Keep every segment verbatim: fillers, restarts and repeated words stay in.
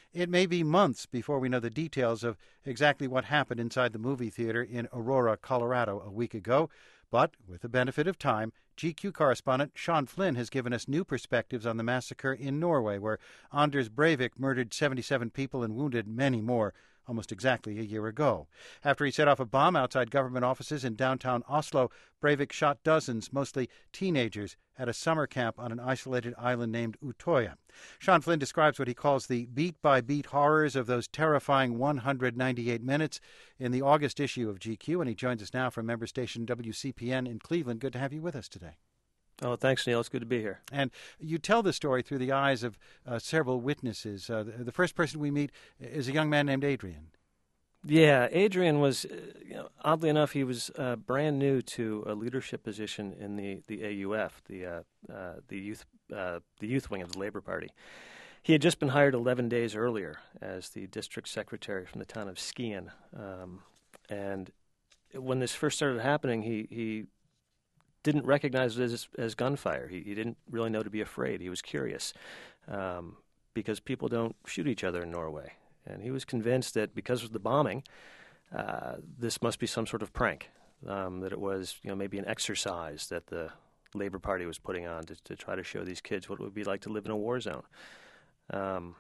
it may be months before we know the details of exactly what happened inside the movie theater in Aurora, Colorado a week ago. But with the benefit of time, G Q correspondent Sean Flynn has given us new perspectives on the massacre in Norway, where Anders Breivik murdered seventy-seven people and wounded many more almost exactly a year ago. After he set off a bomb outside government offices in downtown Oslo, Breivik shot dozens, mostly teenagers, at a summer camp on an isolated island named Utøya. Sean Flynn describes what he calls the beat-by-beat horrors of those terrifying one hundred ninety-eight minutes in the August issue of G Q, and he joins us now from member station W C P N in Cleveland. Good to have you with us today. Oh, thanks, Neil. It's good to be here. And you tell the story through the eyes of uh, several witnesses. Uh, the, the first person we meet is a young man named Adrian. Yeah, Adrian was, uh, you know, oddly enough, he was uh, brand new to a leadership position in the, the A U F, the uh, uh, the youth uh, the youth wing of the Labor Party. He had just been hired eleven days earlier as the district secretary from the town of Skien. Um, and when this first started happening, he, he didn't recognize it as, as gunfire. He, he didn't really know to be afraid. He was curious um, because people don't shoot each other in Norway. And he was convinced that because of the bombing, uh, this must be some sort of prank, um, that it was, you know, maybe an exercise that the Labor Party was putting on to, to try to show these kids what it would be like to live in a war zone. Um,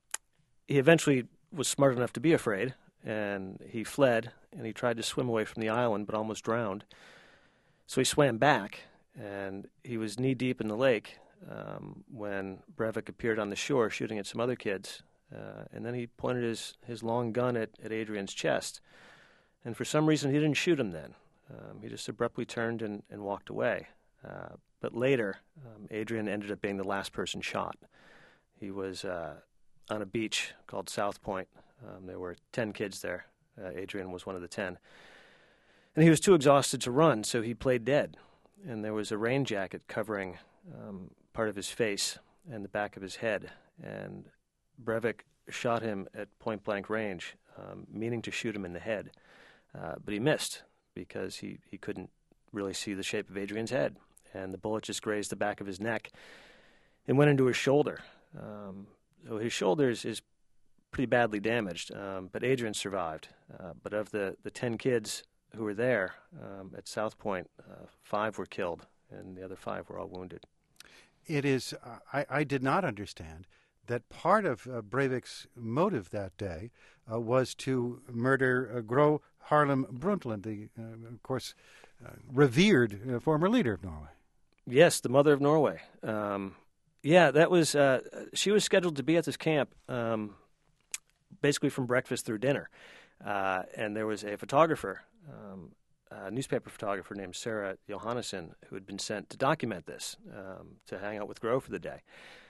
he eventually was smart enough to be afraid, and he fled, and he tried to swim away from the island but almost drowned. So he swam back, and he was knee-deep in the lake um, when Breivik appeared on the shore shooting at some other kids. Uh, and then he pointed his, his long gun at, at Adrian's chest. And for some reason, he didn't shoot him then. Um, he just abruptly turned and, and walked away. Uh, but later, um, Adrian ended up being the last person shot. He was uh, on a beach called South Point. Um, there were ten kids there. Uh, Adrian was one of the ten. And he was too exhausted to run, so he played dead. And there was a rain jacket covering um, part of his face and the back of his head. And Breivik shot him at point-blank range, um, meaning to shoot him in the head. Uh, but he missed because he, he couldn't really see the shape of Adrian's head. And the bullet just grazed the back of his neck and went into his shoulder. Um, so his shoulder is, is pretty badly damaged, um, but Adrian survived. Uh, but of the, the ten kids who were there um, at South Point, uh, five were killed, and the other five were all wounded. It is, uh, I, I did not understand that part of uh, Breivik's motive that day uh, was to murder uh, Gro Harlem Brundtland, the, uh, of course, uh, revered uh, former leader of Norway. Yes, the mother of Norway. Um, yeah, that was, uh, she was scheduled to be at this camp um, basically from breakfast through dinner. Uh, and there was a photographer, um, a newspaper photographer named Sarah Johannesson, who had been sent to document this, um, to hang out with Gro for the day.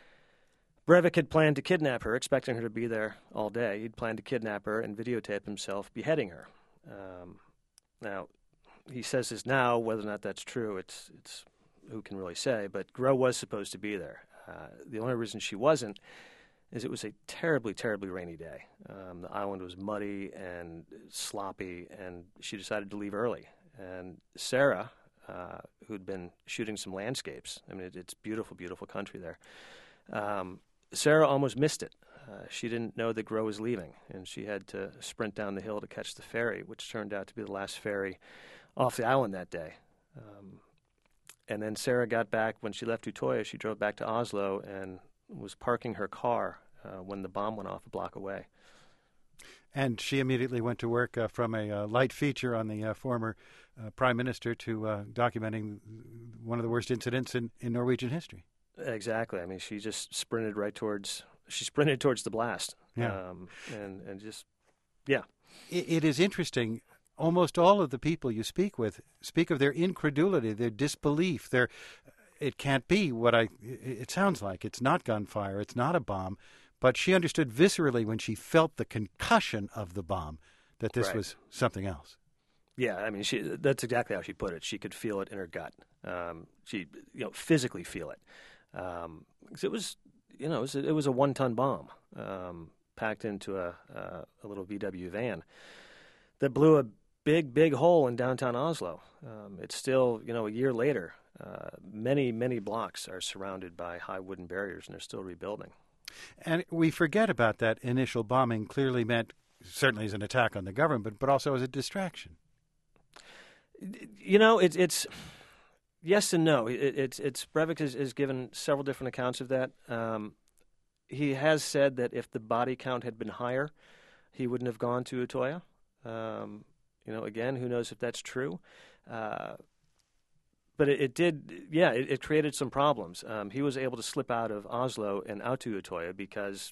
Breivik had planned to kidnap her, expecting her to be there all day. He'd planned to kidnap her and videotape himself beheading her. Um, now, he says this now. Whether or not that's true, it's it's who can really say. But Gro was supposed to be there. Uh, the only reason she wasn't is it was a terribly, terribly rainy day. Um, the island was muddy and sloppy, and she decided to leave early. And Sarah, uh, who'd been shooting some landscapes, I mean, it, it's beautiful, beautiful country there. Um, Sarah almost missed it. Uh, she didn't know that Gro was leaving, and she had to sprint down the hill to catch the ferry, which turned out to be the last ferry off the island that day. Um, and then Sarah got back. When she left Utøya, she drove back to Oslo and was parking her car uh, when the bomb went off a block away. And she immediately went to work uh, from a uh, light feature on the uh, former uh, prime minister to uh, documenting one of the worst incidents in, in Norwegian history. Exactly. I mean, she just sprinted right towards, she sprinted towards the blast. Yeah. Um, and, and just, yeah. It, it is interesting. Almost all of the people you speak with speak of their incredulity, their disbelief, their, it can't be what I, it sounds like. It's not gunfire. It's not a bomb. But she understood viscerally when she felt the concussion of the bomb that this right. was something else. Yeah, I mean, she, that's exactly how she put it. She could feel it in her gut. Um, she, you know, physically feel it. Um, 'cause it was, you know, it was a, it was a one-ton bomb um, packed into a, a, a little V W van that blew a big, big hole in downtown Oslo. Um, it's still, you know, a year later, uh, many, many blocks are surrounded by high wooden barriers, and they're still rebuilding. And we forget about that initial bombing clearly meant, certainly as an attack on the government, but also as a distraction. You know, it's it's yes and no. It, it's it's Breivik has, has given several different accounts of that. Um, he has said that if the body count had been higher, he wouldn't have gone to Utoya. Um, you know, again, who knows if that's true? Uh, but it, it did, yeah, it, it created some problems. Um, he was able to slip out of Oslo and out to Utoya because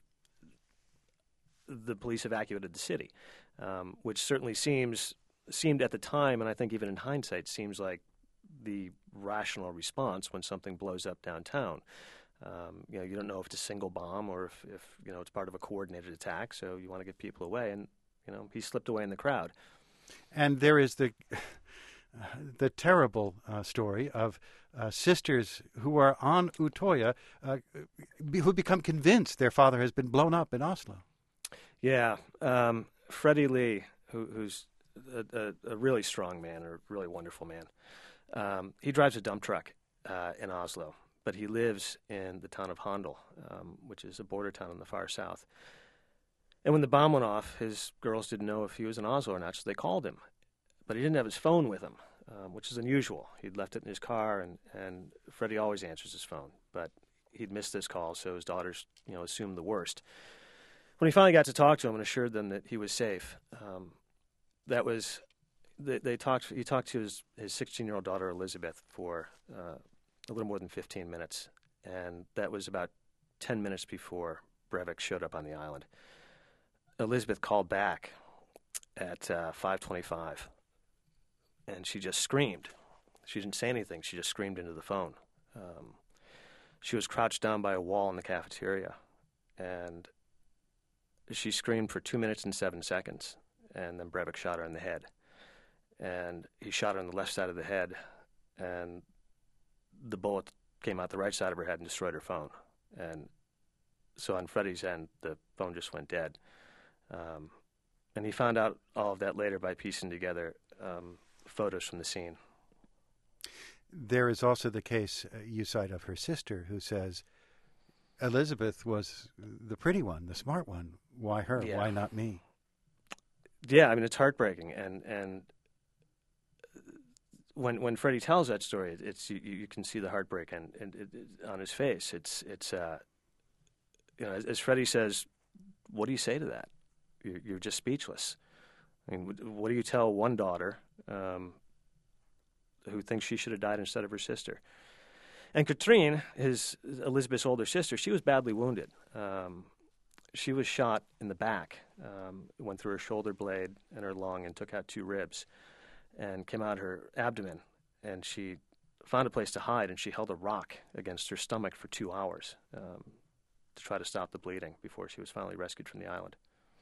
the police evacuated the city, um, which certainly seems seemed at the time, and I think even in hindsight, seems like the rational response when something blows up downtown. Um, you know, you don't know if it's a single bomb or if, if you know it's part of a coordinated attack, so you want to get people away, and you know he slipped away in the crowd. And there is the the terrible uh, story of uh, sisters who are on Utoya uh, who become convinced their father has been blown up in Oslo. Yeah, um, Freddie Lee, who, who's a, a, a really strong man, a really wonderful man. Um, he drives a dump truck uh, in Oslo, but he lives in the town of Handel, um, which is a border town in the far south. And when the bomb went off, his girls didn't know if he was in Oslo or not, so they called him. But he didn't have his phone with him, um, which is unusual. He'd left it in his car, and, and Freddie always answers his phone. But he'd missed this call, so his daughters, you know, assumed the worst. When he finally got to talk to him and assured them that he was safe, um, that was they, they talked. He talked to his his sixteen-year-old daughter Elizabeth for uh, a little more than fifteen minutes, and that was about ten minutes before Breivik showed up on the island. Elizabeth called back at uh, five twenty-five, and she just screamed. She didn't say anything. She just screamed into the phone. Um, she was crouched down by a wall in the cafeteria, and she screamed for two minutes and seven seconds, and then Breivik shot her in the head. And he shot her on the left side of the head, and the bullet came out the right side of her head and destroyed her phone. And so on Freddie's end, the phone just went dead. Um, and he found out all of that later by piecing together um, photos from the scene. There is also the case uh, you cite of her sister who says, Elizabeth was the pretty one, the smart one. Why her? Yeah. Why not me? Yeah, I mean, it's heartbreaking. And, and when when Freddie tells that story, it's you, you can see the heartbreak and, and it, it, on his face. It's, it's uh, you know, as, as Freddie says, what do you say to that? You're, you're just speechless. I mean, what do you tell one daughter um, who thinks she should have died instead of her sister? And Katrine, his Elizabeth's older sister, she was badly wounded. Um, she was shot in the back, um, went through her shoulder blade and her lung and took out two ribs and came out her abdomen. And she found a place to hide, and she held a rock against her stomach for two hours um, to try to stop the bleeding before she was finally rescued from the island.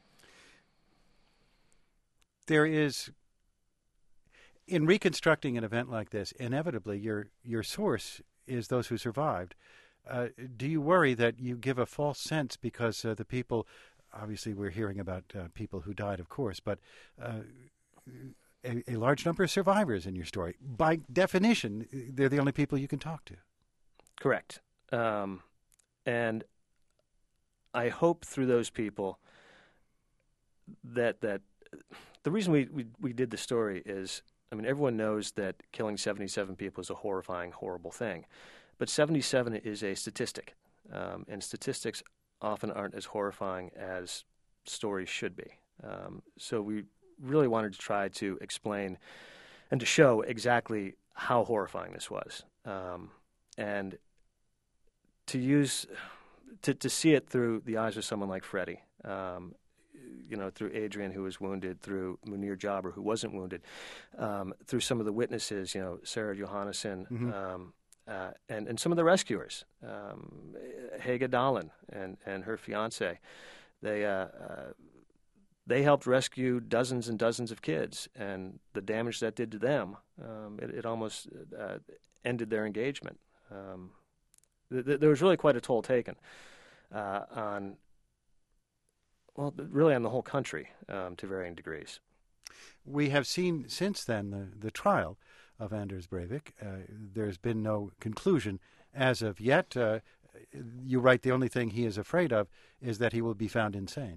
There is, in reconstructing an event like this, inevitably your your source is those who survived. Uh, do you worry that you give a false sense because uh, the people, obviously we're hearing about uh, people who died, of course, but uh, a, a large number of survivors in your story. By definition, they're the only people you can talk to. Correct. Um, and I hope through those people that that the reason we, we, we did the story is, I mean, everyone knows that killing seventy-seven people is a horrifying, horrible thing. But seventy-seven is a statistic, um, and statistics often aren't as horrifying as stories should be. Um, so we really wanted to try to explain and to show exactly how horrifying this was, um, and to use to to see it through the eyes of someone like Freddie. Um, you know, through Adrian, who was wounded, through Munir Jabber, who wasn't wounded, um, through some of the witnesses, you know, Sarah Johannesson, mm-hmm. um, uh, and, and some of the rescuers, um, Hege Dahlen and, and her fiancé. They, uh, uh, they helped rescue dozens and dozens of kids, and the damage that did to them, um, it, it almost uh, ended their engagement. Um, th- th- there was really quite a toll taken uh, on Well, really on the whole country um, to varying degrees. We have seen since then the, the trial of Anders Breivik. Uh, there's been no conclusion as of yet. Uh, you write the only thing he is afraid of is that he will be found insane.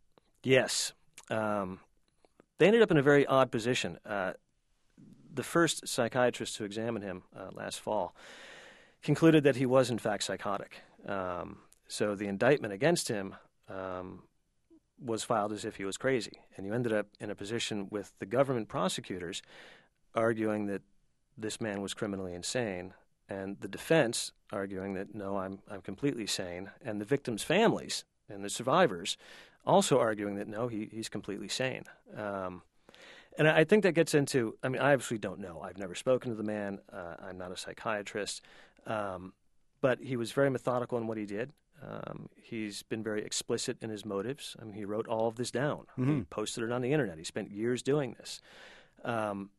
Yes. Um, they ended up in a very odd position. Uh, the first psychiatrist to examine him uh, last fall concluded that he was in fact psychotic. Um, so the indictment against him um, was filed as if he was crazy. And you ended up in a position with the government prosecutors arguing that this man was criminally insane, and the defense arguing that, no, I'm I'm completely sane, and the victims' families and the survivors also arguing that, no, he, he's completely sane. Um, and I think that gets into, I mean, I obviously don't know. I've never spoken to the man. Uh, I'm not a psychiatrist. Um, but he was very methodical in what he did. Um, he's been very explicit in his motives. I mean, he wrote all of this down. Mm-hmm. He posted it on the internet. He spent years doing this. Um,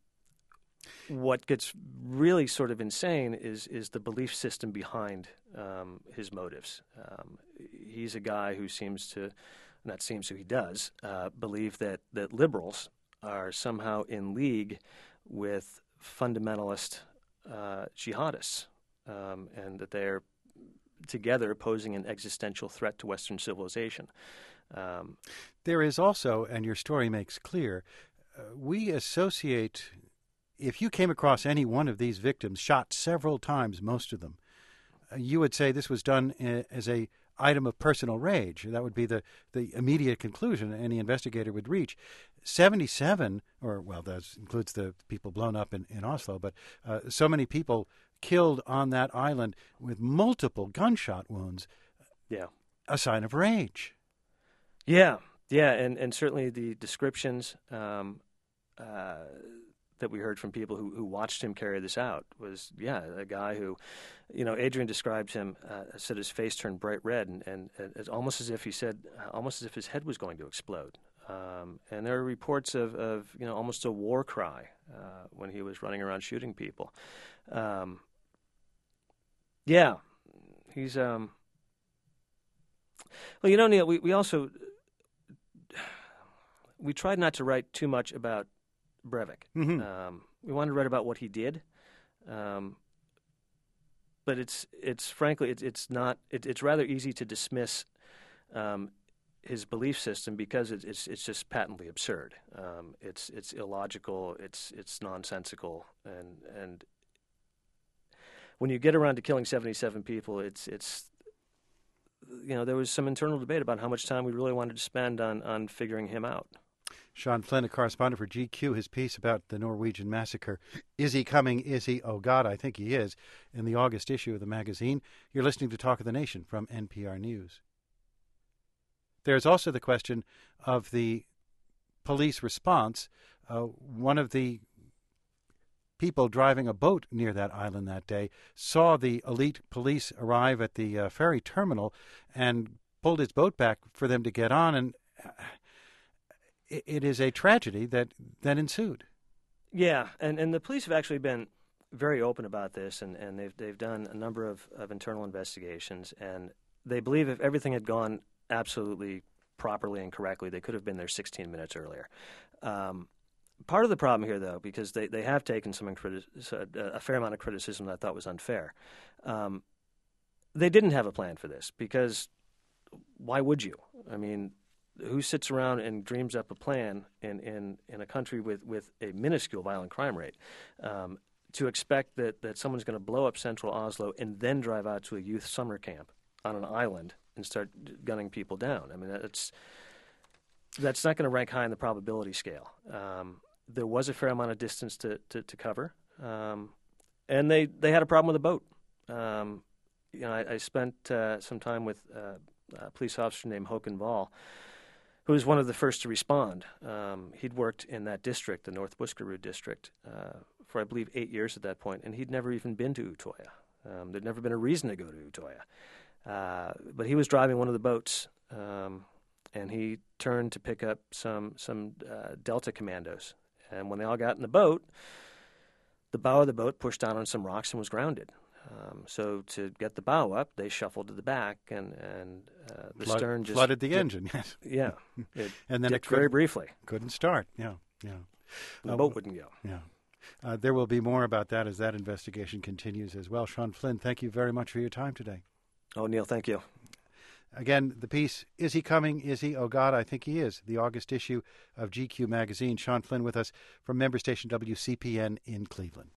what gets really sort of insane is is the belief system behind um, his motives. Um, he's a guy who seems to, not seems to, he does, uh, believe that, that liberals are somehow in league with fundamentalist uh, jihadists, um, and that they're together posing an existential threat to Western civilization. Um, there is also, and your story makes clear, uh, we associate, if you came across any one of these victims shot several times, most of them, uh, you would say this was done uh, as a item of personal rage. That would be the, the immediate conclusion any investigator would reach. seventy-seven, or, well, that includes the people blown up in, in Oslo, but uh, so many people killed on that island with multiple gunshot wounds. Yeah. A sign of rage. Yeah, yeah, and, and certainly the descriptions um, uh, that we heard from people who, who watched him carry this out was, yeah, a guy who, you know, Adrian describes him, uh, said his face turned bright red, and, and, and it's almost as if he said, uh, almost as if his head was going to explode. Um, and there are reports of, of, you know, almost a war cry uh, when he was running around shooting people. Um, yeah, he's, um, well, you know, Neil, we, we also, we tried not to write too much about Breivik. Mm-hmm. Um, we wanted to write about what he did, um, but it's it's frankly it's it's not it, it's rather easy to dismiss um, his belief system because it's it's, it's just patently absurd. Um, it's it's illogical. It's it's nonsensical, and and when you get around to killing seventy-seven people, it's it's you know there was some internal debate about how much time we really wanted to spend on on figuring him out. Sean Flynn, a correspondent for G Q, his piece about the Norwegian massacre. Is he coming? Is he? Oh, God, I think he is, in the August issue of the magazine. You're listening to Talk of the Nation from N P R News. There's also the question of the police response. Uh, one of the people driving a boat near that island that day saw the elite police arrive at the uh, ferry terminal and pulled his boat back for them to get on, and Uh, it is a tragedy that, that ensued. Yeah, and, and the police have actually been very open about this, and, and they've they've done a number of, of internal investigations, and they believe if everything had gone absolutely properly and correctly, they could have been there sixteen minutes earlier. Um, part of the problem here, though, because they, they have taken some a fair amount of criticism that I thought was unfair, um, they didn't have a plan for this, because why would you? I mean, who sits around and dreams up a plan in, in, in a country with, with a minuscule violent crime rate um, to expect that, that someone's going to blow up central Oslo and then drive out to a youth summer camp on an island and start gunning people down? I mean, that's, that's not going to rank high in the probability scale. Um, there was a fair amount of distance to, to, to cover, um, and they, they had a problem with the boat. Um, you know, I, I spent uh, some time with uh, a police officer named Håkon Wahl, who was one of the first to respond. Um, he'd worked in that district, the North Buskerud district, uh, for, I believe, eight years at that point, and he'd never even been to Utoya. Um, there'd never been a reason to go to Utoya. Uh, but he was driving one of the boats, um, and he turned to pick up some, some uh, Delta commandos. And when they all got in the boat, the bow of the boat pushed down on some rocks and was grounded. Um, so to get the bow up, they shuffled to the back, and and uh, the Flood, stern just flooded the dipped. engine. Yes. Yeah, it and then dipped it very briefly. Couldn't start. Yeah, yeah. The uh, boat wouldn't go. Yeah. Uh, there will be more about that as that investigation continues as well. Sean Flynn, thank you very much for your time today. Oh, Neil, thank you. Again, the piece, Is He Coming? Is He? Oh, God, I Think He Is, the August issue of G Q magazine. Sean Flynn with us from member station W C P N in Cleveland.